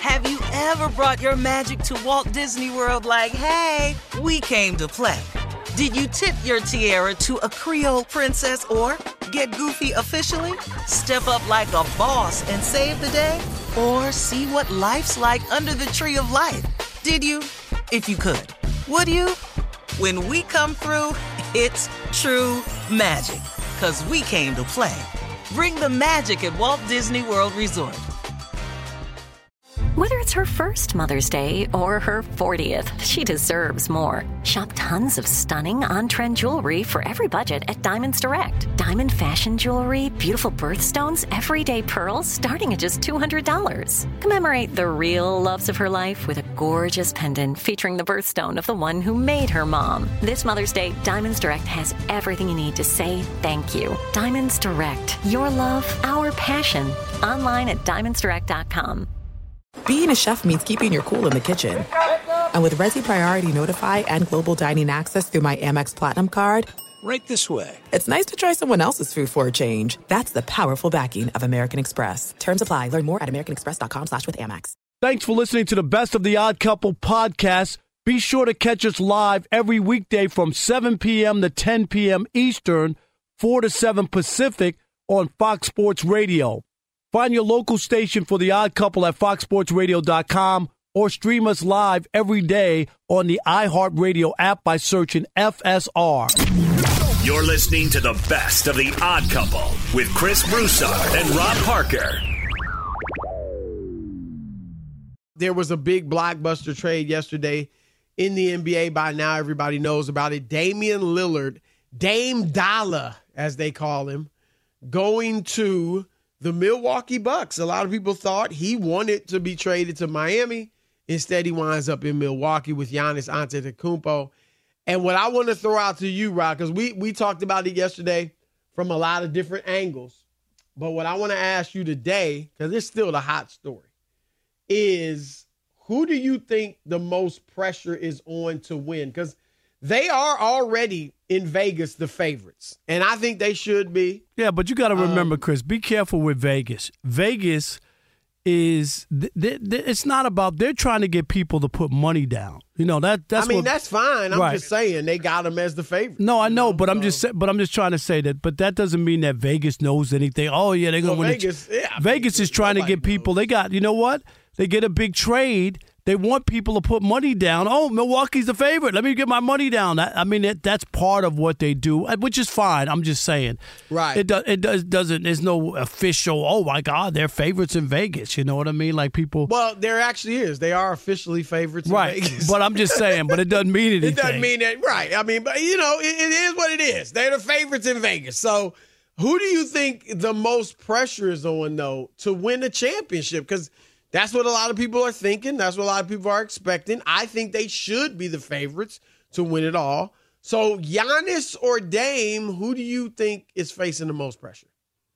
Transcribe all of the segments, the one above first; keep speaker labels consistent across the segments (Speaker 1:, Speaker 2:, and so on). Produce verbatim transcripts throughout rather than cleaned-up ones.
Speaker 1: Have you ever brought your magic to Walt Disney World like, hey, we came to play? Did you tip your tiara to a Creole princess or get goofy officially? Step up like a boss and save the day? Or see what life's like under the tree of life? Did you? If you could. Would you? When we come through, it's true magic. 'Cause we came to play. Bring the magic at Walt Disney World Resort.
Speaker 2: Whether it's her first Mother's Day or her fortieth, she deserves more. Shop tons of stunning on-trend jewelry for every budget at Diamonds Direct. Diamond fashion jewelry, beautiful birthstones, everyday pearls starting at just two hundred dollars. Commemorate the real loves of her life with a gorgeous pendant featuring the birthstone of the one who made her mom. This Mother's Day, Diamonds Direct has everything you need to say thank you. Diamonds Direct. Your love, our passion. Online at diamonds direct dot com.
Speaker 3: Being a chef means keeping your cool in the kitchen. And with Resi Priority Notify and Global Dining Access through my Amex Platinum card,
Speaker 4: right this way.
Speaker 3: It's nice to try someone else's food for a change. That's the powerful backing of American Express. Terms apply. Learn more at americanexpress.com slash with Amex.
Speaker 5: Thanks for listening to the Best of the Odd Couple podcast. Be sure to catch us live every weekday from seven p.m. to ten p.m. Eastern, four to seven Pacific on Fox Sports Radio. Find your local station for The Odd Couple at fox sports radio dot com or stream us live every day on the iHeartRadio app by searching F S R.
Speaker 6: You're listening to the Best of The Odd Couple with Chris Broussard and Rob Parker.
Speaker 7: There was a big blockbuster trade yesterday in the N B A. By now, everybody knows about it. Damian Lillard, Dame Dollar, as they call him, going to the Milwaukee Bucks. A lot of people thought he wanted to be traded to Miami. Instead, he winds up in Milwaukee with Giannis Antetokounmpo. And what I want to throw out to you, Rob, because we, we talked about it yesterday from a lot of different angles. But what I want to ask you today, because it's still the hot story, is who do you think the most pressure is on to win? Because they are already in Vegas the favorites, and I think they should be.
Speaker 5: Yeah, but you got to remember,
Speaker 7: um,
Speaker 5: Chris, be careful with Vegas. Vegas is th- th- th- it's not about they're trying to get people to put money down. You know that. That's
Speaker 7: I mean,
Speaker 5: what,
Speaker 7: that's fine. I'm
Speaker 5: right.
Speaker 7: just saying they got them as the favorite.
Speaker 5: No, I know,
Speaker 7: know
Speaker 5: but
Speaker 7: so.
Speaker 5: I'm just sa- but I'm just trying to say that. But that doesn't mean that Vegas knows anything. Oh yeah, they're gonna
Speaker 7: well,
Speaker 5: win.
Speaker 7: Vegas,
Speaker 5: the ch-
Speaker 7: yeah,
Speaker 5: Vegas is trying to get people.
Speaker 7: knows.
Speaker 5: They got you know what? They get a big trade. They want people to put money down. Oh, Milwaukee's the favorite. Let me get my money down. I, I mean, it, that's part of what they do, which is fine. I'm just saying.
Speaker 7: Right.
Speaker 5: It, do, it does, doesn't, there's no official, oh, my God, they're favorites in Vegas. You know what I mean? Like people.
Speaker 7: Well, there actually is. They are officially favorites in
Speaker 5: Right.
Speaker 7: Vegas.
Speaker 5: But I'm just saying, but it doesn't mean anything.
Speaker 7: It doesn't mean that. Right. I mean, but, you know, it, it is what it is. They're the favorites in Vegas. So who do you think the most pressure is on, though, to win a championship? Because that's what a lot of people are thinking. That's what a lot of people are expecting. I think they should be the favorites to win it all. So Giannis or Dame, who do you think is facing the most pressure?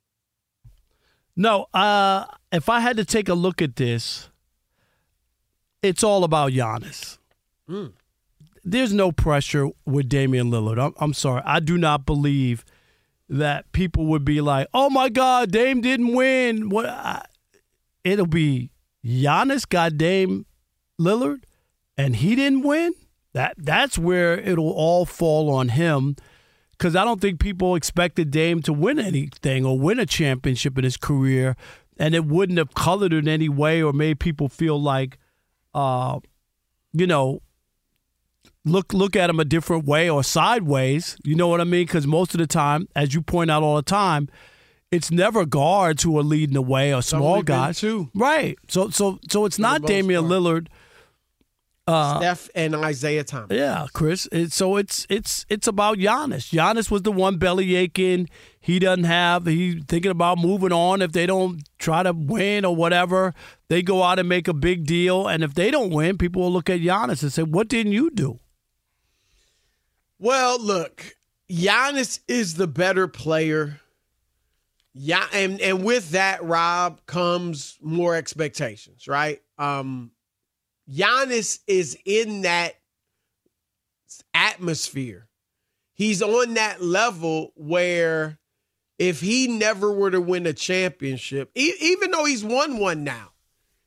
Speaker 5: No, uh, if I had to take a look at this, it's all about Giannis.
Speaker 7: Mm.
Speaker 5: There's no pressure with Damian Lillard. I'm, I'm sorry. I do not believe that people would be like, oh, my God, Dame didn't win. What? I, it'll be Giannis got Dame Lillard, and he didn't win. That That's where it'll all fall on him, because I don't think people expected Dame to win anything or win a championship in his career, and it wouldn't have colored it in any way or made people feel like, uh, you know, look look at him a different way or sideways. You know what I mean? Because most of the time, as you point out all the time, it's never guards who are leading the way or small guys.
Speaker 7: Too.
Speaker 5: Right. So so so it's not Damian Lillard. Uh,
Speaker 7: Steph and Isaiah Thomas.
Speaker 5: Yeah, Chris. It, so it's it's it's about Giannis. Giannis was the one belly aching. He doesn't have. He's thinking about moving on. If they don't try to win or whatever, they go out and make a big deal. And if they don't win, people will look at Giannis and say, "What didn't you do?"
Speaker 7: Well, look, Giannis is the better player. Yeah, and, and with that, Rob, comes more expectations, right? Um, Giannis is in that atmosphere. He's on that level where if he never were to win a championship, e- even though he's won one now,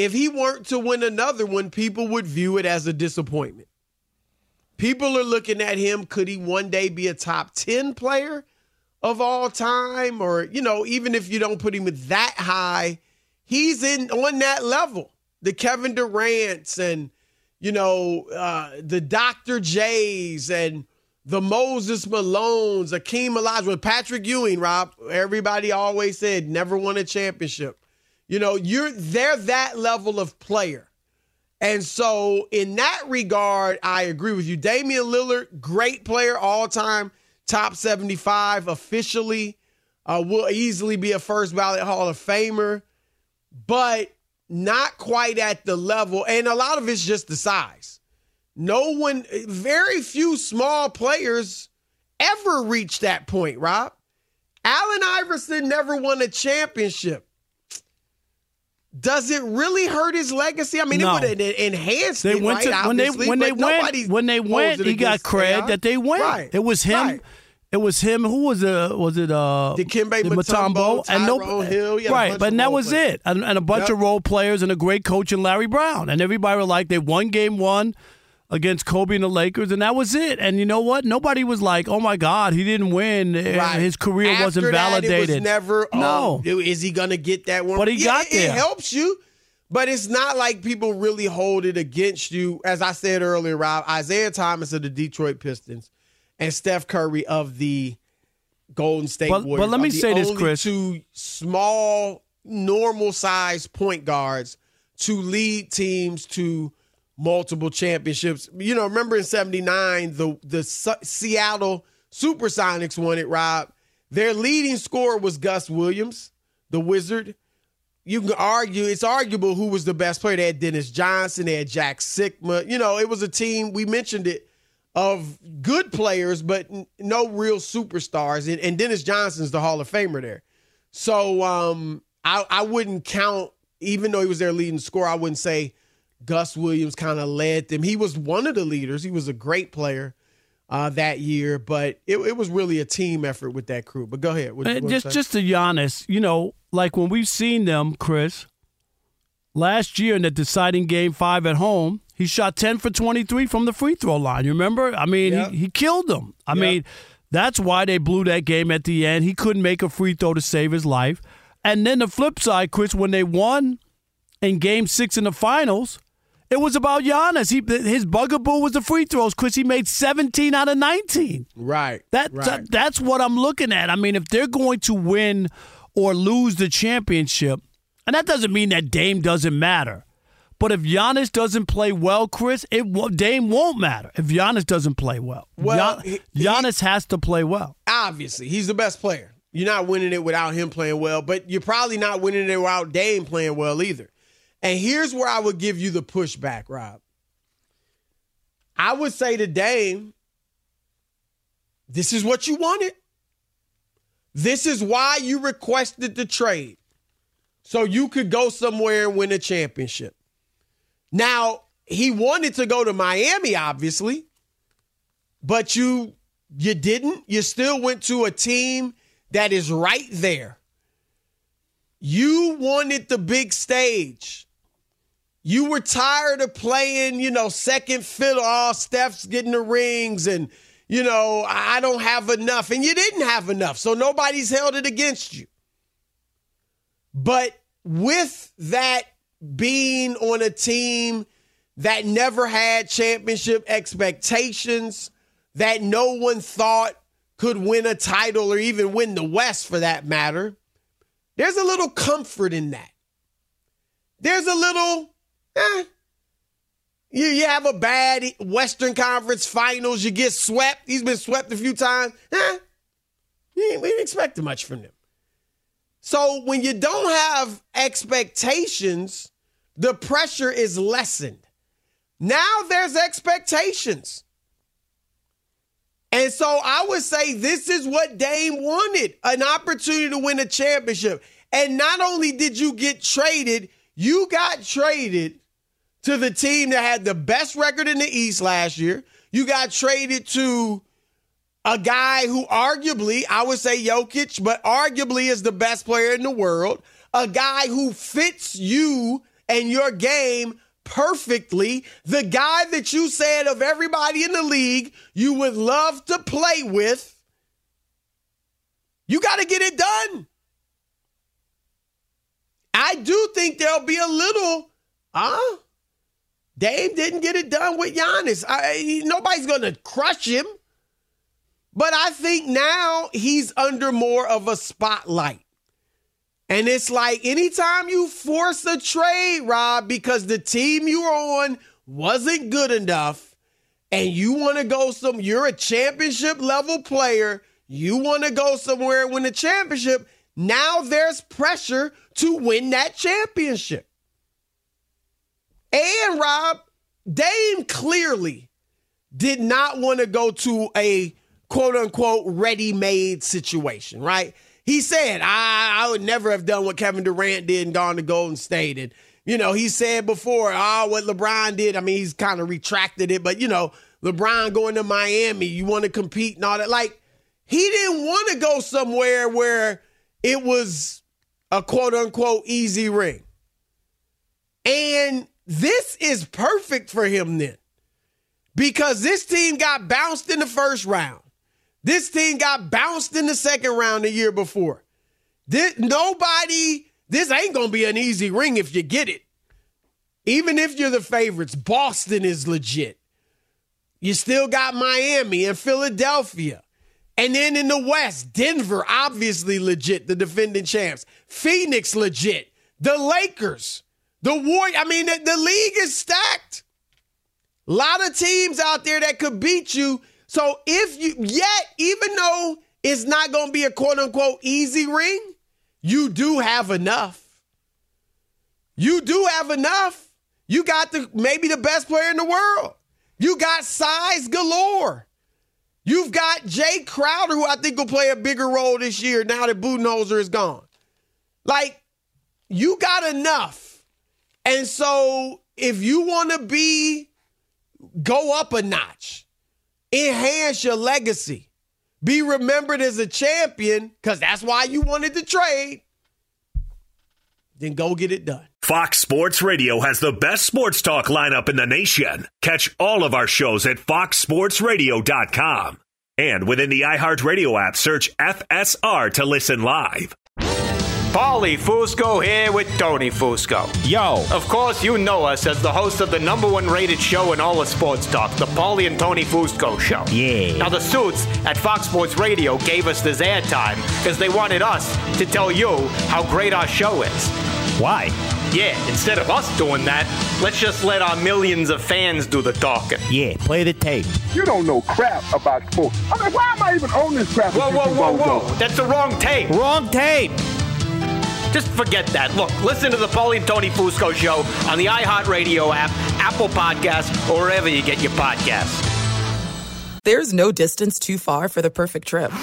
Speaker 7: if he weren't to win another one, people would view it as a disappointment. People are looking at him. Could he one day be a top ten player of all time? Or, you know, even if you don't put him at that high, he's in on that level. The Kevin Durant's and, you know, uh, the Doctor J's and the Moses Malones, Akeem Olajuwon, Patrick Ewing, Rob. Everybody always said never won a championship. You know, you're they're that level of player. And so in that regard, I agree with you. Damian Lillard, great player all time, top seventy-five officially, uh, will easily be a first ballot Hall of Famer, but not quite at the level. And a lot of it's just the size. No one, very few small players ever reach that point, Rob. Allen Iverson never won a championship. Does it really hurt his legacy? I mean,
Speaker 5: no.
Speaker 7: it would have enhanced
Speaker 5: they
Speaker 7: it,
Speaker 5: went
Speaker 7: right?
Speaker 5: to, when they when they went when they went, he got cred that they went.
Speaker 7: Right.
Speaker 5: It was him. Right. It was him. Who was it? Was it uh,
Speaker 7: Dikembe Mutombo,
Speaker 5: and
Speaker 7: no, Hill,
Speaker 5: right? But that was
Speaker 7: players.
Speaker 5: it, and, and a bunch yep. of role players and a great coach in Larry Brown, and everybody were like, they won game one against Kobe and the Lakers, and that was it. And you know what? Nobody was like, "Oh my God, he didn't win.
Speaker 7: Right.
Speaker 5: His career
Speaker 7: After
Speaker 5: wasn't
Speaker 7: that,
Speaker 5: validated."
Speaker 7: It was never.
Speaker 5: No,
Speaker 7: oh, is he gonna get that one?
Speaker 5: But he
Speaker 7: yeah,
Speaker 5: got
Speaker 7: it,
Speaker 5: there.
Speaker 7: It helps you, but it's not like people really hold it against you. As I said earlier, Rob, Isaiah Thomas of the Detroit Pistons and Steph Curry of the Golden State
Speaker 5: but,
Speaker 7: Warriors.
Speaker 5: But let me
Speaker 7: are the
Speaker 5: say this,
Speaker 7: only
Speaker 5: Chris.
Speaker 7: Two small, normal-sized point guards to lead teams to multiple championships. You know, remember in seventy-nine, the the S- Seattle Supersonics won it, Rob. Their leading scorer was Gus Williams, the Wizard. You can argue, it's arguable who was the best player. They had Dennis Johnson, they had Jack Sikma. You know, it was a team, we mentioned it, of good players, but n- no real superstars. And, and Dennis Johnson's the Hall of Famer there. So um, I, I wouldn't count, even though he was their leading scorer, I wouldn't say Gus Williams kind of led them. He was one of the leaders. He was a great player uh, that year, but it, it was really a team effort with that crew. But go ahead. What,
Speaker 5: uh, just, just to Giannis, you know, like when we've seen them, Chris, last year in the deciding game five at home, he shot ten for twenty-three from the free throw line. You remember? I mean, yep. he, he killed them. I yep. mean, that's why they blew that game at the end. He couldn't make a free throw to save his life. And then the flip side, Chris, when they won in game six in the finals, it was about Giannis. He, his bugaboo was the free throws. Chris, he made seventeen out of nineteen.
Speaker 7: Right.
Speaker 5: That,
Speaker 7: right.
Speaker 5: that That's what I'm looking at. I mean, if they're going to win or lose the championship, and that doesn't mean that Dame doesn't matter. But if Giannis doesn't play well, Chris, it Dame won't matter if Giannis doesn't play well.
Speaker 7: Well,
Speaker 5: Gian, he, Giannis has to play well.
Speaker 7: Obviously, he's the best player. You're not winning it without him playing well, but you're probably not winning it without Dame playing well either. And here's where I would give you the pushback, Rob. I would say to Dame, this is what you wanted. This is why you requested the trade. So you could go somewhere and win a championship. Now, he wanted to go to Miami, obviously, but you you didn't. You still went to a team that is right there. You wanted the big stage. You were tired of playing, you know, second fiddle. Oh, Steph's getting the rings and, you know, I don't have enough. And you didn't have enough, so nobody's held it against you. But with that being on a team that never had championship expectations, that no one thought could win a title or even win the West for that matter, there's a little comfort in that. There's a little, eh, you, you have a bad Western Conference Finals, you get swept. He's been swept a few times. Eh, we didn't expect much from them. So when you don't have expectations, the pressure is lessened. Now there's expectations. And so I would say this is what Dame wanted, an opportunity to win a championship. And not only did you get traded, you got traded to the team that had the best record in the East last year. You got traded to a guy who arguably, I would say Jokic, but arguably is the best player in the world. A guy who fits you and your game perfectly. The guy that you said of everybody in the league you would love to play with, you got to get it done. I do think there'll be a little, huh? Dame didn't get it done with Giannis. I, nobody's going to crush him. But I think now he's under more of a spotlight. And it's like anytime you force a trade, Rob, because the team you were on wasn't good enough and you want to go some, you're a championship level player, you want to go somewhere and win a championship, now there's pressure to win that championship. And Rob, Dame clearly did not want to go to a quote unquote ready-made situation, right? He said, I, I would never have done what Kevin Durant did and gone to Golden State. And, you know, he said before, oh, what LeBron did, I mean, he's kind of retracted it. But, you know, LeBron going to Miami, you want to compete and all that. Like, he didn't want to go somewhere where it was a quote-unquote easy ring. And this is perfect for him then. Because this team got bounced in the first round. This team got bounced in the second round the year before. This, nobody, this ain't going to be an easy ring if you get it. Even if you're the favorites, Boston is legit. You still got Miami and Philadelphia. And then in the West, Denver, obviously legit, the defending champs. Phoenix, legit. The Lakers, the Warriors. I mean, the, the league is stacked. A lot of teams out there that could beat you. So if you, yet, even though it's not going to be a quote-unquote easy ring, you do have enough. You do have enough. You got the maybe the best player in the world. You got size galore. You've got Jay Crowder, who I think will play a bigger role this year now that Budenholzer is gone. Like, you got enough. And so if you want to be, go up a notch, enhance your legacy, be remembered as a champion, because that's why you wanted to trade, then go get it done.
Speaker 6: Fox Sports Radio has the best sports talk lineup in the nation. Catch all of our shows at fox sports radio dot com. And within the iHeartRadio app, search F S R to listen live.
Speaker 4: Paulie Fusco here with Tony Fusco. Yo. Of course, you know us as the host of the number one rated show in all of sports talk, the Paulie and Tony Fusco Show. Yeah. Now, the suits at Fox Sports Radio gave us this airtime because they wanted us to tell you how great our show is. Why? Yeah, instead of us doing that, let's just let our millions of fans do the talking. Yeah, play the tape.
Speaker 8: You don't know crap about sports. I mean, why am I even on this crap?
Speaker 4: Whoa, whoa, whoa, whoa. That's the wrong tape. Wrong tape. Just forget that. Look, listen to the Paulie and Tony Fusco Show on the iHeartRadio app, Apple Podcasts, or wherever you get your podcasts.
Speaker 3: There's no distance too far for the perfect trip.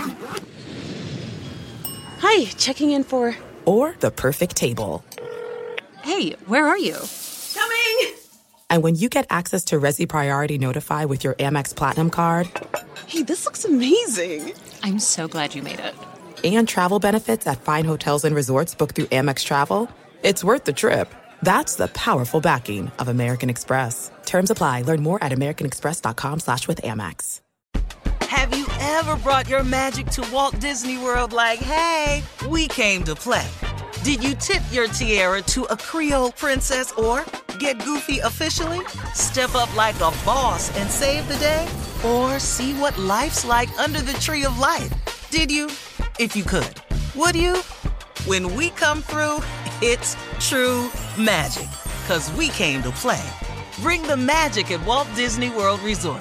Speaker 9: Hi, checking in for...
Speaker 3: Or the perfect table.
Speaker 9: Hey, where are you?
Speaker 3: Coming! And when you get access to Resi Priority Notify with your Amex Platinum card...
Speaker 9: Hey, this looks amazing. I'm so glad you made it.
Speaker 3: And travel benefits at fine hotels and resorts booked through Amex Travel, it's worth the trip. That's the powerful backing of American Express. Terms apply. Learn more at americanexpress.com slash with Amex.
Speaker 1: Have you ever brought your magic to Walt Disney World like, hey, we came to play? Did you tip your tiara to a Creole princess or get goofy officially? Step up like a boss and save the day? Or see what life's like under the tree of life? Did you? If you could. Would you? When we come through, it's true magic. 'Cause we came to play. Bring the magic at Walt Disney World Resort.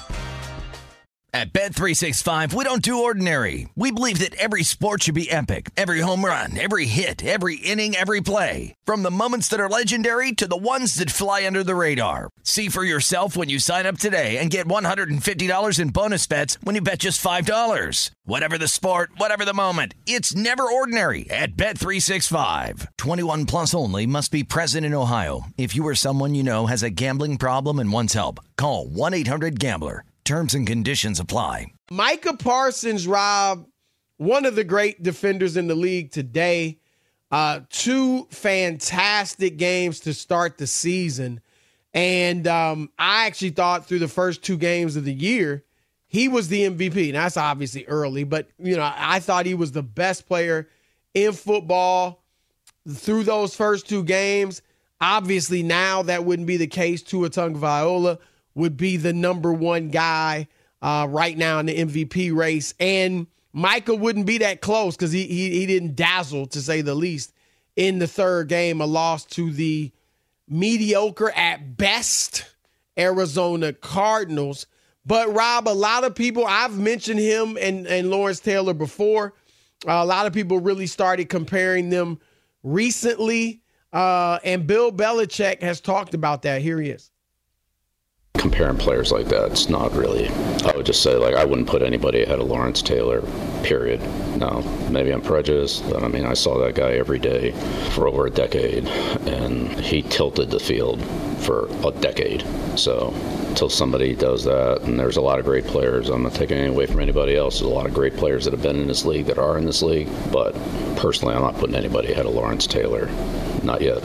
Speaker 10: At Bet three sixty-five, we don't do ordinary. We believe that every sport should be epic. Every home run, every hit, every inning, every play. From the moments that are legendary to the ones that fly under the radar. See for yourself when you sign up today and get one hundred fifty dollars in bonus bets when you bet just five dollars. Whatever the sport, whatever the moment, it's never ordinary at Bet three sixty-five. twenty-one plus only. Must be present in Ohio. If you or someone you know has a gambling problem and wants help, call one eight hundred gambler. Terms and conditions apply.
Speaker 7: Micah Parsons, Rob, one of the great defenders in the league today. Uh, two fantastic games to start the season. And um, I actually thought through the first two games of the year, he was the M V P. And that's obviously early, but, you know, I thought he was the best player in football through those first two games. Obviously, now that wouldn't be the case. Tua Tagovailoa would be the number one guy uh, right now in the M V P race. And Micah wouldn't be that close because he, he he didn't dazzle, to say the least, in the third game, a loss to the mediocre at best Arizona Cardinals. But, Rob, a lot of people, I've mentioned him and, and Lawrence Taylor before. Uh, a lot of people really started comparing them recently. Uh, and Bill Belichick has talked about that. Here he is.
Speaker 11: Comparing players like that, it's not really. I would just say, like, I wouldn't put anybody ahead of Lawrence Taylor, period. Now, maybe I'm prejudiced, but I mean, I saw that guy every day for over a decade, and he tilted the field for a decade. So until somebody does that, and there's a lot of great players, I'm not taking anything away from anybody else. There's a lot of great players that have been in this league, that are in this league, but personally, I'm not putting anybody ahead of Lawrence Taylor. Not yet.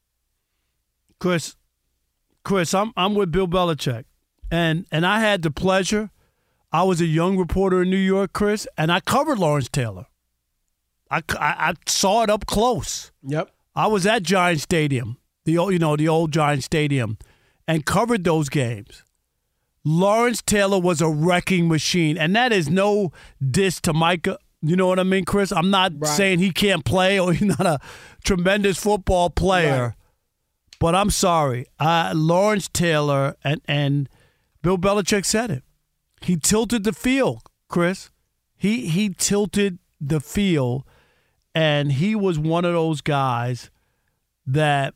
Speaker 5: Chris, Chris, I'm I'm with Bill Belichick, and and I had the pleasure. I was a young reporter in New York, Chris, and I covered Lawrence Taylor. I, I, I saw it up close.
Speaker 7: Yep.
Speaker 5: I was at Giant Stadium, the old, you know, the old Giant Stadium, and covered those games. Lawrence Taylor was a wrecking machine, and that is no diss to Micah. You know what I mean, Chris? I'm not right. saying he can't play or he's not a tremendous football player. Right. But I'm sorry. Uh, Lawrence Taylor, and, and Bill Belichick said it. He tilted the field, Chris. He he tilted the field, and he was one of those guys that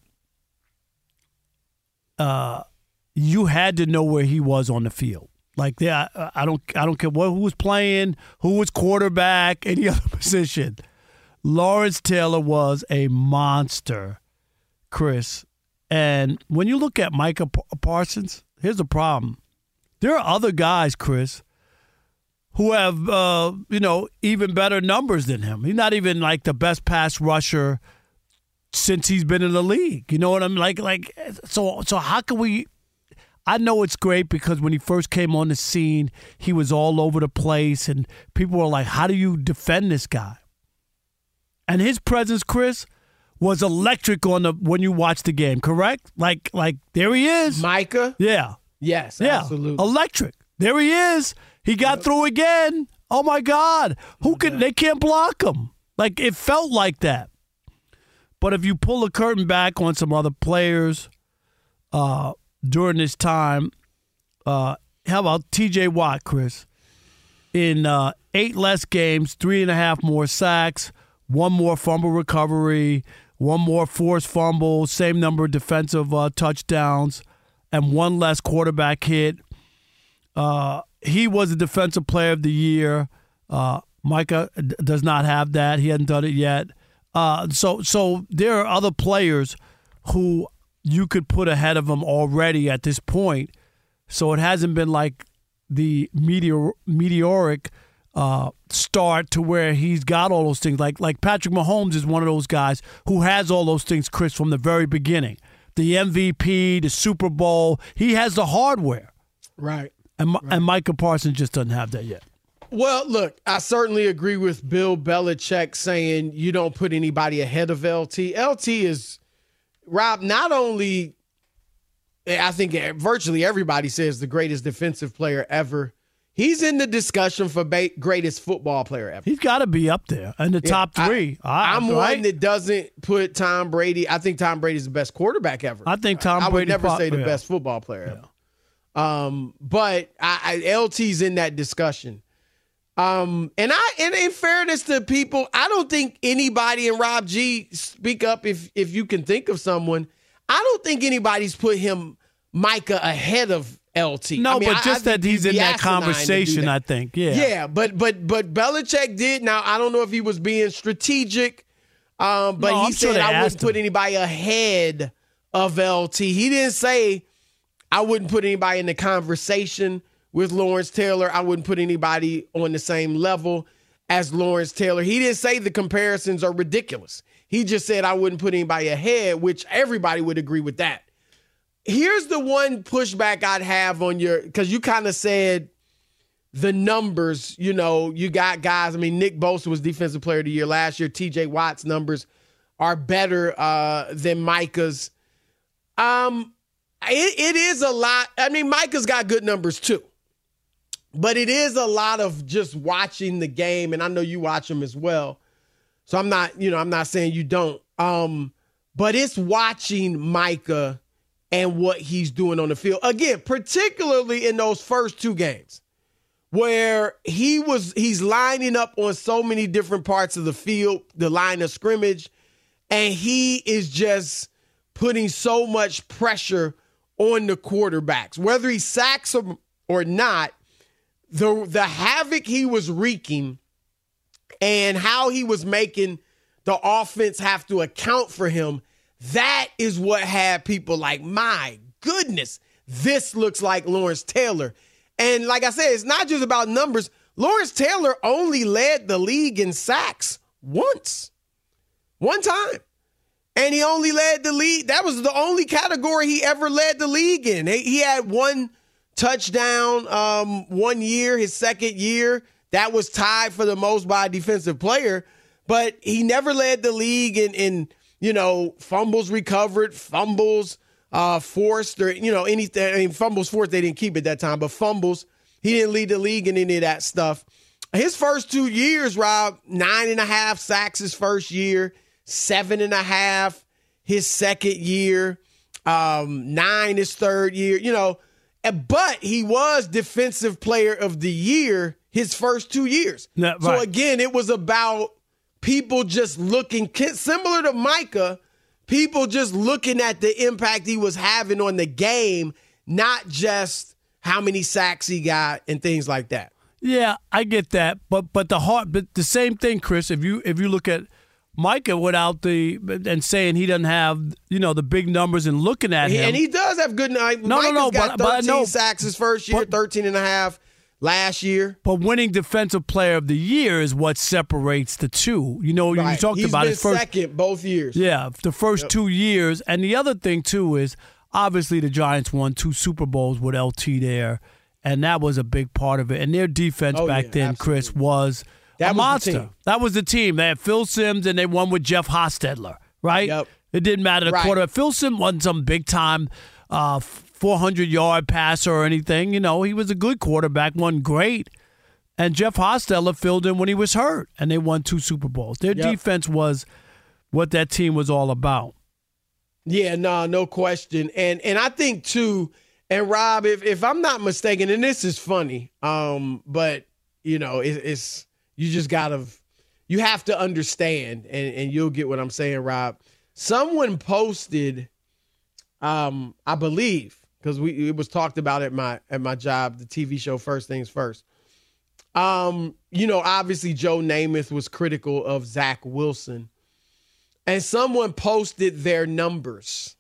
Speaker 5: uh, you had to know where he was on the field. Like, yeah, I, I don't I don't care what, who was playing, who was quarterback, any other position. Lawrence Taylor was a monster, Chris. And when you look at Micah Parsons, here's the problem. There are other guys, Chris, who have, uh, you know, even better numbers than him. He's not even like the best pass rusher since he's been in the league. You know what I mean? Like, like so, so how can we – I know it's great because when he first came on the scene, he was all over the place, and people were like, how do you defend this guy? And his presence, Chris – was electric on the when you watch the game, correct? Like, like there he is.
Speaker 7: Micah?
Speaker 5: Yeah.
Speaker 7: Yes,
Speaker 5: yeah.
Speaker 7: absolutely.
Speaker 5: Electric. There he is. He got yep. through again. Oh, my God. Who can? They can't block him. Like, it felt like that. But if you pull the curtain back on some other players uh, during this time, uh, how about T J Watt, Chris? In uh, eight less games, three and a half more sacks, one more fumble recovery, one more forced fumble, same number of defensive uh, touchdowns, and one less quarterback hit. Uh, he was a defensive player of the year. Uh, Micah d- does not have that. He hasn't done it yet. Uh, so, so there are other players who you could put ahead of him already at this point. So it hasn't been like the meteor, meteoric Uh, start to where he's got all those things. Like like Patrick Mahomes is one of those guys who has all those things, Chris, from the very beginning. The M V P, the Super Bowl. He has the hardware.
Speaker 7: Right.
Speaker 5: And,
Speaker 7: right.
Speaker 5: and Micah Parsons just doesn't have that yet.
Speaker 7: Well, look, I certainly agree with Bill Belichick saying you don't put anybody ahead of L T. L T is, Rob, not only, I think virtually everybody says the greatest defensive player ever. He's in the discussion for ba- greatest football player ever.
Speaker 5: He's got to be up there in the yeah, top three.
Speaker 7: I, I'm
Speaker 5: right?
Speaker 7: one that doesn't put Tom Brady. I think Tom Brady's the best quarterback ever.
Speaker 5: I think Tom
Speaker 7: I,
Speaker 5: Brady.
Speaker 7: I would never
Speaker 5: pop,
Speaker 7: say the
Speaker 5: yeah.
Speaker 7: best football player ever. Yeah. Um, but I, I, L T's in that discussion. Um, and I, and in fairness to people, I don't think anybody, and Rob G, speak up if if you can think of someone. I don't think anybody's put him Micah ahead of L T.
Speaker 5: No,
Speaker 7: I mean,
Speaker 5: but
Speaker 7: I,
Speaker 5: just
Speaker 7: I
Speaker 5: that he's in that conversation,
Speaker 7: that.
Speaker 5: I think. Yeah.
Speaker 7: Yeah, but but but Belichick did. Now, I don't know if he was being strategic, um, but
Speaker 5: no,
Speaker 7: he
Speaker 5: I'm
Speaker 7: said
Speaker 5: sure
Speaker 7: I wouldn't
Speaker 5: him.
Speaker 7: put anybody ahead of L T. He didn't say I wouldn't put anybody in the conversation with Lawrence Taylor. I wouldn't put anybody on the same level as Lawrence Taylor. He didn't say the comparisons are ridiculous. He just said I wouldn't put anybody ahead, which everybody would agree with that. Here's the one pushback I'd have on your, because you kind of said the numbers, you know, you got guys. I mean, Nick Bosa was Defensive Player of the Year last year. T J Watt's numbers are better uh, than Micah's. Um, it, it is a lot. I mean, Micah's got good numbers too. But it is a lot of just watching the game, and I know you watch them as well. So I'm not, you know, I'm not saying you don't. Um, but it's watching Micah and what he's doing on the field. Again, particularly in those first two games where he was, he's lining up on so many different parts of the field, the line of scrimmage, and he is just putting so much pressure on the quarterbacks. Whether he sacks them or not, the the havoc he was wreaking and how he was making the offense have to account for him, that is what had people like, my goodness, this looks like Lawrence Taylor. And like I said, it's not just about numbers. Lawrence Taylor only led the league in sacks once. One time. And he only led the league. That was the only category he ever led the league in. He had one touchdown um, one year, his second year. That was tied for the most by a defensive player. But he never led the league in, in you know, fumbles recovered, fumbles uh, forced, or, you know, anything. I mean, fumbles forced, they didn't keep it that time, but fumbles, he didn't lead the league in any of that stuff. His first two years, Rob, nine and a half sacks his first year, seven and a half his second year, um, nine his third year, you know. But he was Defensive Player of the Year his first two years. Yeah, right. So, again, it was about people just looking, similar to Micah, people just looking at the impact he was having on the game, not just how many sacks he got and things like that.
Speaker 5: Yeah, I get that. But but the heart, but the same thing, Chris, if you if you look at Micah without the, and saying he doesn't have, you know, the big numbers and looking at
Speaker 7: he,
Speaker 5: him.
Speaker 7: And he does have good numbers.
Speaker 5: No,
Speaker 7: Micah's
Speaker 5: no, no.
Speaker 7: got
Speaker 5: But,
Speaker 7: thirteen
Speaker 5: but no,
Speaker 7: sacks his first year,
Speaker 5: but,
Speaker 7: thirteen and a half last year.
Speaker 5: But winning Defensive Player of the Year is what separates the two. You know,
Speaker 7: right.
Speaker 5: you talked
Speaker 7: He's
Speaker 5: about
Speaker 7: been
Speaker 5: his first
Speaker 7: second both years.
Speaker 5: Yeah, the first
Speaker 7: yep.
Speaker 5: two years. And the other thing, too, is obviously the Giants won two Super Bowls with L T there, and that was a big part of it. And their defense
Speaker 7: oh,
Speaker 5: back
Speaker 7: yeah,
Speaker 5: then,
Speaker 7: absolutely.
Speaker 5: Chris, was
Speaker 7: that
Speaker 5: a
Speaker 7: was
Speaker 5: monster.
Speaker 7: The team.
Speaker 5: That was the team. They had Phil Simms, and they won with Jeff Hostetler, right?
Speaker 7: Yep.
Speaker 5: It didn't matter the
Speaker 7: right.
Speaker 5: quarter. Phil Simms wasn't some big-time uh, four hundred yard passer or anything. You know, he was a good quarterback, wasn't great. And Jeff Hostetler filled in when he was hurt, and they won two Super Bowls. Their
Speaker 7: yep.
Speaker 5: defense was what that team was all about.
Speaker 7: Yeah, no, no question. And and I think, too, and Rob, if, if I'm not mistaken, and this is funny, um, but, you know, it, it's you just got to – you have to understand, and, and you'll get what I'm saying, Rob. Someone posted, um, I believe, because we it was talked about at my at my job, the T V show First Things First. Um, you know, obviously Joe Namath was critical of Zach Wilson. And someone posted their numbers.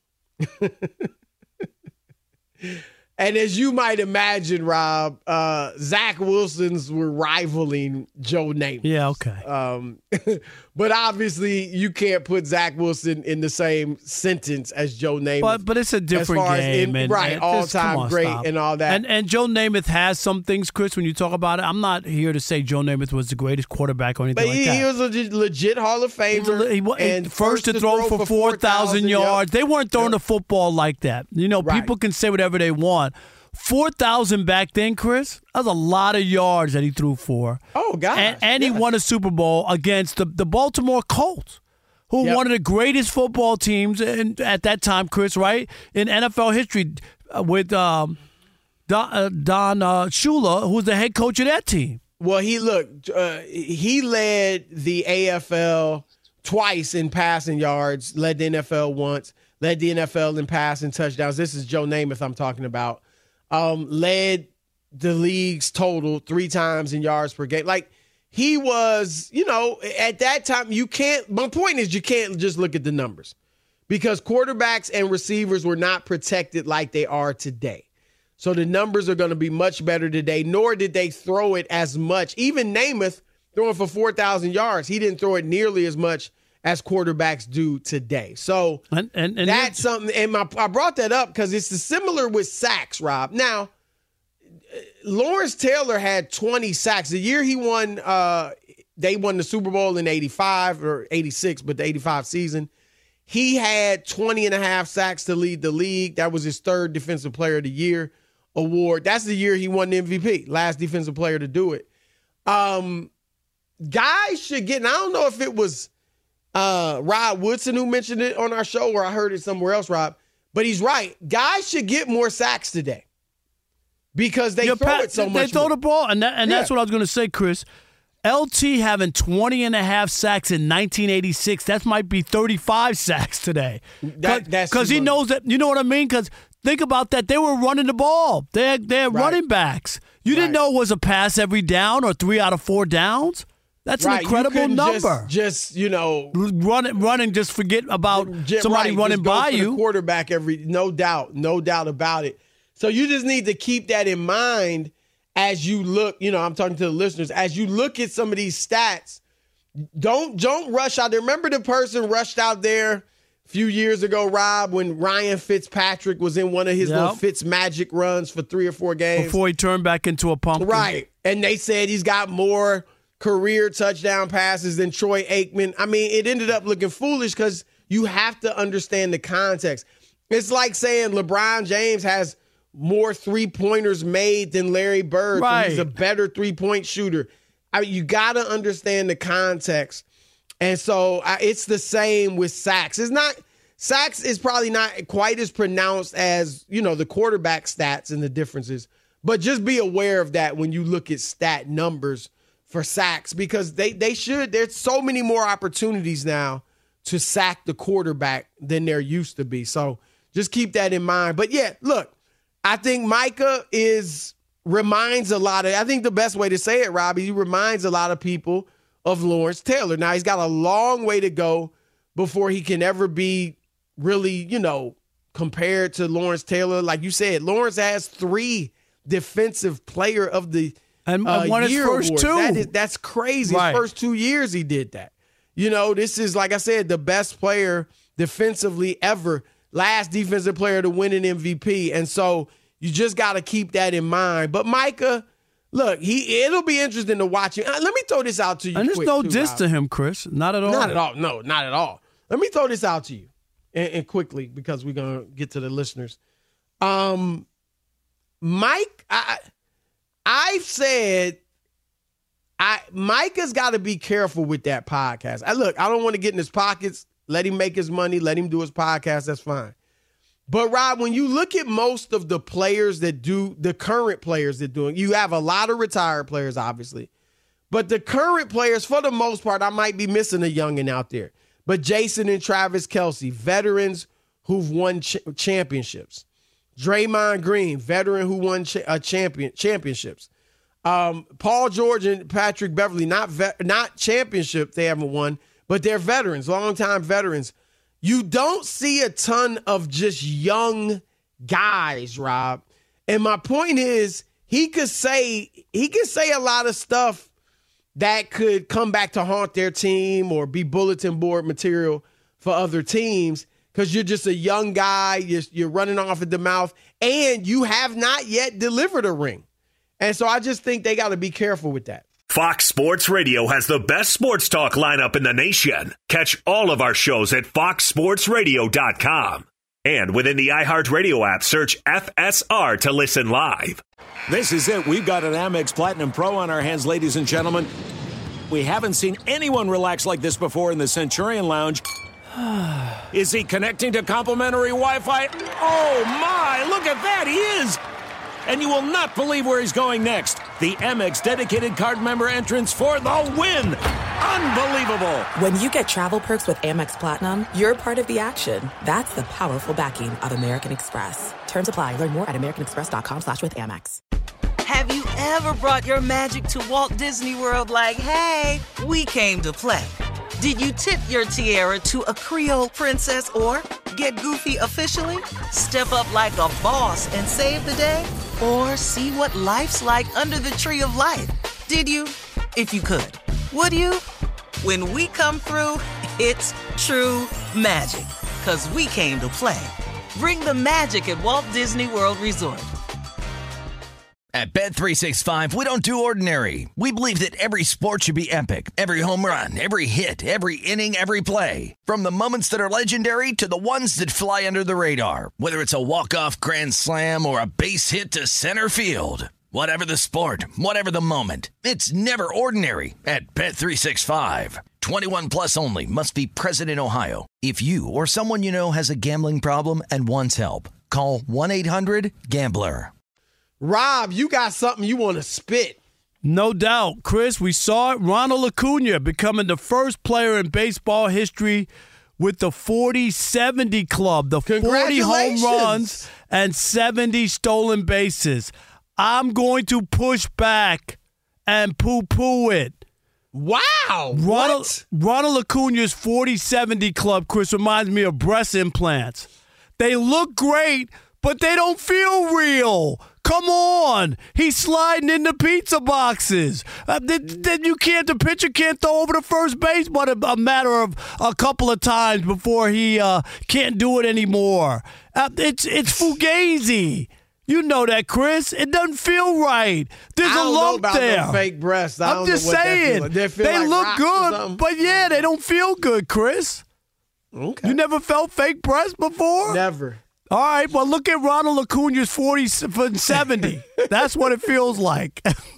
Speaker 7: And as you might imagine, Rob, uh, Zach Wilson's were rivaling Joe Namath.
Speaker 5: Yeah, okay.
Speaker 7: Um, but obviously, you can't put Zach Wilson in the same sentence as Joe Namath.
Speaker 5: But but it's a different
Speaker 7: as far
Speaker 5: game,
Speaker 7: as in,
Speaker 5: and,
Speaker 7: right?
Speaker 5: and
Speaker 7: All
Speaker 5: just, come
Speaker 7: time
Speaker 5: on,
Speaker 7: great
Speaker 5: stop.
Speaker 7: and all that.
Speaker 5: And and Joe Namath has some things, Chris. When you talk about it, I'm not here to say Joe Namath was the greatest quarterback or anything
Speaker 7: but
Speaker 5: like
Speaker 7: he,
Speaker 5: that.
Speaker 7: he was a legit, legit Hall of Famer.
Speaker 5: He, he,
Speaker 7: and
Speaker 5: first, first to throw, throw for four thousand yards. Yep. They weren't throwing yep. the football like that. You know, right. people can say whatever they want. four thousand back then, Chris, that was a lot of yards that he threw for.
Speaker 7: Oh, gosh.
Speaker 5: And, and
Speaker 7: yes.
Speaker 5: he won a Super Bowl against the, the Baltimore Colts, who
Speaker 7: yep.
Speaker 5: were one of the greatest football teams in, at that time, Chris, right, in N F L history uh, with um, Don, uh, Don uh, Shula, who was the head coach of that team.
Speaker 7: Well, he looked, uh, he led the A F L twice in passing yards, led the N F L once, led the N F L in passing touchdowns. This is Joe Namath I'm talking about. Um, led the league's total three times in yards per game. Like, he was, you know, at that time, you can't, my point is you can't just look at the numbers because quarterbacks and receivers were not protected like they are today. So the numbers are going to be much better today, nor did they throw it as much. Even Namath throwing for four thousand yards, he didn't throw it nearly as much as quarterbacks do today. So
Speaker 5: and, and, and
Speaker 7: that's something. And my, I brought that up because it's similar with sacks, Rob. Now, Lawrence Taylor had twenty sacks. The year he won, uh, they won the Super Bowl in eighty-five or eighty-six, but the eighty-five season. He had twenty and a half sacks to lead the league. That was his third Defensive Player of the Year award. That's the year he won the M V P, last defensive player to do it. Um, guys should get, and I don't know if it was uh, Rod Woodson who mentioned it on our show or I heard it somewhere else, Rob, but he's right. Guys should get more sacks today because they
Speaker 5: You're
Speaker 7: throw
Speaker 5: pat,
Speaker 7: it so
Speaker 5: they
Speaker 7: much
Speaker 5: They throw
Speaker 7: more.
Speaker 5: the ball, and, that, and
Speaker 7: Yeah.
Speaker 5: that's what I was going to say, Chris. L T having twenty and a half sacks in nineteen eighty-six, that might be thirty-five sacks today.
Speaker 7: That, that's
Speaker 5: Because he knows that, you know what I mean? Because think about that. They were running the ball. They had, they had
Speaker 7: Right.
Speaker 5: running backs. You didn't
Speaker 7: Right.
Speaker 5: know it was a pass every down or three out of four downs. That's
Speaker 7: Right.
Speaker 5: an
Speaker 7: You
Speaker 5: incredible
Speaker 7: couldn't
Speaker 5: number.
Speaker 7: Just, just, you know,
Speaker 5: Running, running, just forget about
Speaker 7: J-
Speaker 5: somebody
Speaker 7: right,
Speaker 5: running
Speaker 7: just go
Speaker 5: by
Speaker 7: for
Speaker 5: you.
Speaker 7: The quarterback every, no doubt, no doubt about it. So you just need to keep that in mind as you look. You know, I'm talking to the listeners as you look at some of these stats. Don't don't rush out there. Remember the person rushed out there a few years ago, Rob, when Ryan Fitzpatrick was in one of his
Speaker 5: Yep.
Speaker 7: little Fitz magic runs for three or four games
Speaker 5: Before he turned back into a pumpkin.
Speaker 7: Right. And they said he's got more career touchdown passes than Troy Aikman. I mean, it ended up looking foolish because you have to understand the context. It's like saying LeBron James has more three-pointers made than Larry Bird. So
Speaker 5: Right.
Speaker 7: he's a better three-point shooter. I mean, you got to understand the context. And so I, it's the same with sacks. It's not sacks is probably not quite as pronounced as, you know, the quarterback stats and the differences. But just be aware of that when you look at stat numbers for sacks because they, they should. There's so many more opportunities now to sack the quarterback than there used to be. So just keep that in mind. But, yeah, look, I think Micah is reminds a lot of – I think the best way to say it, Robbie, he reminds a lot of people of Lawrence Taylor. Now, he's got a long way to go before he can ever be really, you know, compared to Lawrence Taylor. Like you said, Lawrence has three Defensive Player of the
Speaker 5: And,
Speaker 7: uh,
Speaker 5: and won his
Speaker 7: Year
Speaker 5: first
Speaker 7: awards.
Speaker 5: two.
Speaker 7: That is, that's crazy.
Speaker 5: Right.
Speaker 7: His first two years he did that. You know, this is, like I said, the best player defensively ever, last defensive player to win an M V P. And so you just got to keep that in mind. But Micah, look, he it'll be interesting to watch him. Uh, let me throw this out to you
Speaker 5: And there's
Speaker 7: quick,
Speaker 5: no
Speaker 7: too,
Speaker 5: diss
Speaker 7: Rob.
Speaker 5: to him, Chris. Not at all.
Speaker 7: Not at all. No, not at all. Let me throw this out to you and, and quickly because we're going to get to the listeners. Um, Mike, I, I've said I Micah's got to be careful with that podcast. I, look, I don't want to get in his pockets. Let him make his money. Let him do his podcast. That's fine. But, Rob, when you look at most of the players that do, the current players that do it, you have a lot of retired players, obviously. But the current players, for the most part, I might be missing a youngin' out there. But Jason and Travis Kelce, veterans who've won ch- championships. Draymond Green, veteran who won ch- uh, champion championships. Um, Paul George and Patrick Beverly, not ve- not championship they haven't won, but they're veterans, longtime veterans. You don't see a ton of just young guys, Rob. And my point is, he could say he could say a lot of stuff that could come back to haunt their team or be bulletin board material for other teams because you're just a young guy, you're, you're running off at the mouth, and you have not yet delivered a ring. And so I just think they got to be careful with that.
Speaker 6: Fox Sports Radio has the best sports talk lineup in the nation. Catch all of our shows at fox sports radio dot com. And within the iHeartRadio app, search F S R to listen live.
Speaker 12: This is it. We've got an Amex Platinum Pro on our hands, ladies and gentlemen. We haven't seen anyone relax like this before in the Centurion Lounge. Is he connecting to complimentary Wi-Fi? Oh, my. Look at that. He is. And you will not believe where he's going next. The Amex dedicated card member entrance for the win. Unbelievable.
Speaker 3: When you get travel perks with Amex Platinum, you're part of the action. That's the powerful backing of American Express. Terms apply. Learn more at americanexpress.com slash with Amex.
Speaker 1: Have you ever brought your magic to Walt Disney World like, hey, we came to play? Did you tip your tiara to a Creole princess or get goofy officially? Step up like a boss and save the day? Or see what life's like under the tree of life? Did you? If you could. Would you? When we come through, It's true magic, 'cause we came to play. Bring the magic at Walt Disney World Resort.
Speaker 10: At Bet three sixty-five, we don't do ordinary. We believe that every sport should be epic. Every home run, every hit, every inning, every play. From the moments that are legendary to the ones that fly under the radar. Whether it's a walk-off grand slam or a base hit to center field. Whatever the sport, whatever the moment. It's never ordinary at Bet three sixty-five. twenty-one plus only. Must be present in Ohio. If you or someone you know has a gambling problem and wants help, call one eight hundred gambler.
Speaker 7: Rob, you got something you want to spit.
Speaker 5: No doubt. Chris, we saw it. Ronald Acuna becoming the first player in baseball history with the forty seventy club, the forty home runs and seventy stolen bases. I'm going to push back and poo-poo it.
Speaker 7: Wow.
Speaker 5: Ronald,
Speaker 7: what?
Speaker 5: Ronald Acuna's forty seventy club, Chris, reminds me of breast implants. They look great, but they don't feel real. Come on. He's sliding into pizza boxes. Uh, then, then you can't, the pitcher can't throw over the first base, but a, a matter of a couple of times before he uh, can't do it anymore. Uh, it's it's Fugazi. You know that, Chris. It doesn't feel right. There's
Speaker 7: I don't
Speaker 5: a lump
Speaker 7: know about
Speaker 5: there.
Speaker 7: No fake breasts. I
Speaker 5: I'm
Speaker 7: don't
Speaker 5: just
Speaker 7: know what
Speaker 5: saying.
Speaker 7: That they feel
Speaker 5: they
Speaker 7: like
Speaker 5: look
Speaker 7: rocks or
Speaker 5: good,
Speaker 7: something.
Speaker 5: but yeah, they don't feel good, Chris.
Speaker 7: Okay.
Speaker 5: You never felt fake breasts before?
Speaker 7: Never.
Speaker 5: All right, well, look at Ronald Acuna's forty seventy. That's what it feels like.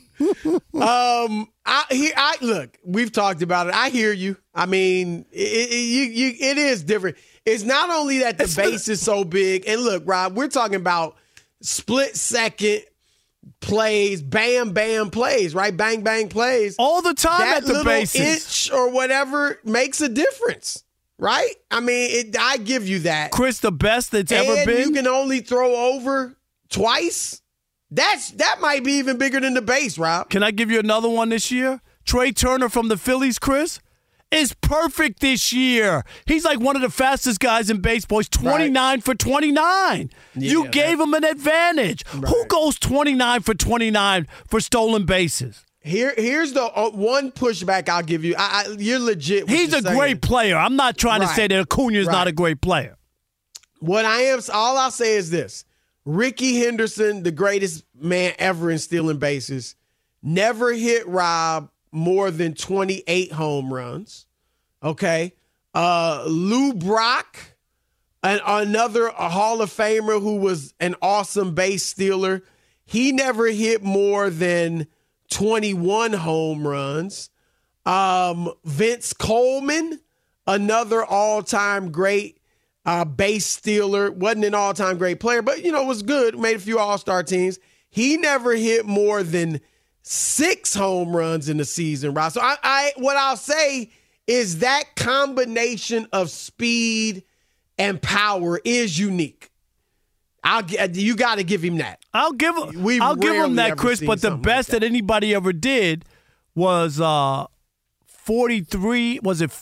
Speaker 7: um, I, he, I look. We've talked about it. I hear you. I mean, it, it, you, you, it is different. It's not only that the base is so big, and look, Rob, we're talking about split second plays, bam, bam plays, right? Bang, bang plays
Speaker 5: all the time
Speaker 7: that
Speaker 5: at the
Speaker 7: little
Speaker 5: bases.
Speaker 7: Inch or whatever makes a difference. Right? I mean, it, I give you that.
Speaker 5: Chris, the best that's
Speaker 7: and
Speaker 5: ever been.
Speaker 7: You can only throw over twice. That's That might be even bigger than the base, Rob.
Speaker 5: Can I give you another one this year? Trey Turner from the Phillies, Chris, is perfect this year. He's like one of the fastest guys in baseball. He's twenty-nine right. for twenty-nine. Yeah, you gave him an advantage. Right. Who goes twenty-nine for twenty-nine for stolen bases?
Speaker 7: Here, here's the uh, one pushback I'll give you. I, I, you're legit.
Speaker 5: He's
Speaker 7: you're
Speaker 5: a
Speaker 7: saying.
Speaker 5: great player. I'm not trying right. to say that Acuna's right. not a great player.
Speaker 7: What I am, all I'll say is this: Ricky Henderson, the greatest man ever in stealing bases, never hit Rob more than twenty-eight home runs. Okay, uh, Lou Brock, an, another a Hall of Famer who was an awesome base stealer, he never hit more than twenty-one home runs. Um, Vince Coleman, another all-time great uh, base stealer. Wasn't an all-time great player, but, you know, was good. Made a few all-star teams. He never hit more than six home runs in the season, Rob. So I, I what I'll say is that combination of speed and power is unique. I'll you got to give him that.
Speaker 5: I'll give We've I'll give him that, Chris. But the best like that. that anybody ever did was uh, forty-three. Was it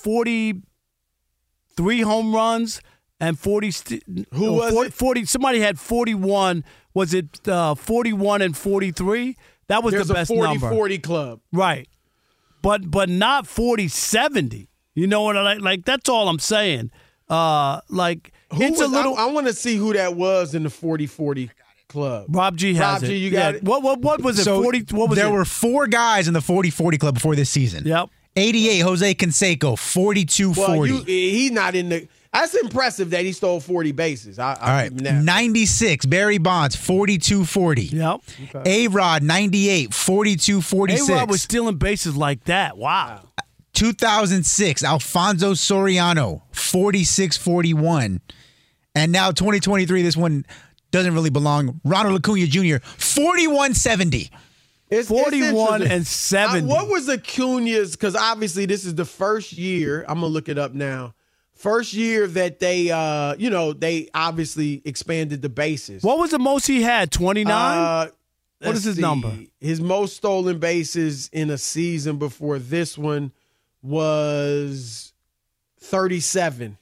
Speaker 5: forty-three home runs and forty? St-
Speaker 7: Who
Speaker 5: no,
Speaker 7: was
Speaker 5: forty,
Speaker 7: it?
Speaker 5: forty. Somebody had forty-one. Was it uh, forty-one and forty-three? That was
Speaker 7: There's
Speaker 5: the best
Speaker 7: a forty,
Speaker 5: number.
Speaker 7: forty club,
Speaker 5: right? But but not forty seventy. You know what I like? Like that's all I'm saying. Uh, like.
Speaker 7: Who
Speaker 5: it's
Speaker 7: was,
Speaker 5: a little.
Speaker 7: I, I want to see who that was in the forty forty club.
Speaker 5: Rob G has
Speaker 7: Rob
Speaker 5: it.
Speaker 7: G, you got
Speaker 5: yeah.
Speaker 7: it.
Speaker 5: What what what was it?
Speaker 13: So
Speaker 5: forty. What was
Speaker 13: there
Speaker 5: it?
Speaker 13: were four guys in the forty forty club before this season.
Speaker 5: Yep.
Speaker 13: eighty-eight, Jose Canseco, forty-two forty.
Speaker 7: Well, you, he's not in the. That's impressive that he stole forty bases. I,
Speaker 13: All right. ninety-six, Barry Bonds, forty-two forty.
Speaker 5: Yep.
Speaker 13: Okay. A-Rod, ninety-eight, forty-two forty-six.
Speaker 5: A-Rod was stealing bases like that. Wow.
Speaker 13: two thousand six, Alfonso Soriano, forty-six forty-one. And now twenty twenty-three, this one doesn't really belong. Ronald Acuna Junior, forty-one seventy.
Speaker 7: It's,
Speaker 5: forty-one
Speaker 7: it's
Speaker 5: and seventy.
Speaker 7: I, what was Acuna's? Because obviously this is the first year. I'm gonna look it up now. First year that they, uh, you know, they obviously expanded the bases.
Speaker 5: What was the most he had? twenty-nine.
Speaker 7: Uh,
Speaker 5: what is his
Speaker 7: see.
Speaker 5: number?
Speaker 7: His most stolen bases in a season before this one was thirty-seven.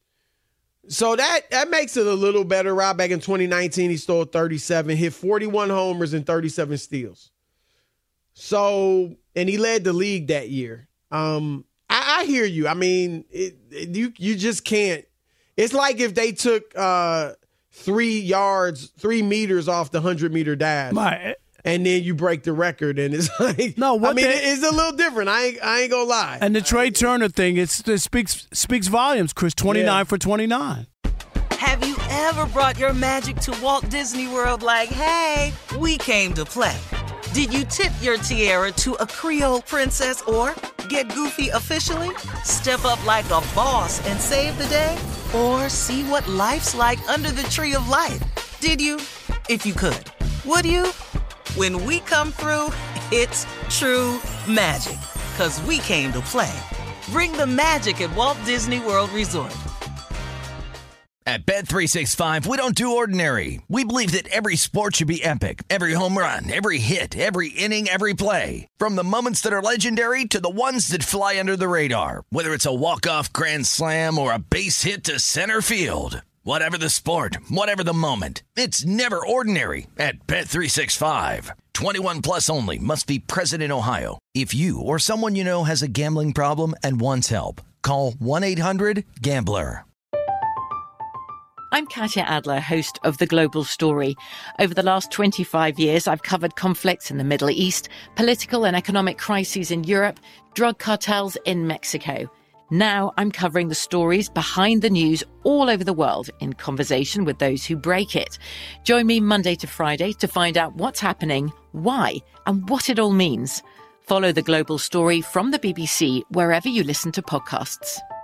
Speaker 7: So that that makes it a little better. Rob, back in twenty nineteen, he stole thirty-seven, hit forty-one homers and thirty-seven steals. So, and he led the league that year. Um, I, I hear you. I mean, it, it, you you just can't. It's like if they took uh, three yards, three meters off the hundred meter dash,
Speaker 5: right.
Speaker 7: and then you break the record, and it's like,
Speaker 5: no. What
Speaker 7: I mean,
Speaker 5: they,
Speaker 7: it's a little different. I ain't, I ain't gonna lie.
Speaker 5: And the Trey Turner thing, it's, it speaks speaks volumes. Chris, twenty-nine yeah. for twenty-nine.
Speaker 1: Have you ever brought your magic to Walt Disney World like, hey, we came to play? Did you tip your tiara to a Creole princess or get goofy officially? Step up like a boss and save the day? Or see what life's like under the tree of life? Did you? If you could. Would you? When we come through, it's true magic. 'Cause we came to play. Bring the magic at Walt Disney World Resort.
Speaker 10: At Bet three sixty-five, we don't do ordinary. We believe that every sport should be epic. Every home run, every hit, every inning, every play. From the moments that are legendary to the ones that fly under the radar. Whether it's a walk-off grand slam or a base hit to center field. Whatever the sport, whatever the moment. It's never ordinary at Bet three sixty-five. twenty-one plus only. Must be present in Ohio. If you or someone you know has a gambling problem and wants help, call one eight hundred gambler.
Speaker 14: I'm Katya Adler, host of The Global Story. Over the last twenty-five years, I've covered conflicts in the Middle East, political and economic crises in Europe, drug cartels in Mexico. Now I'm covering the stories behind the news all over the world in conversation with those who break it. Join me Monday to Friday to find out what's happening, why, and what it all means. Follow The Global Story from the B B C wherever you listen to podcasts.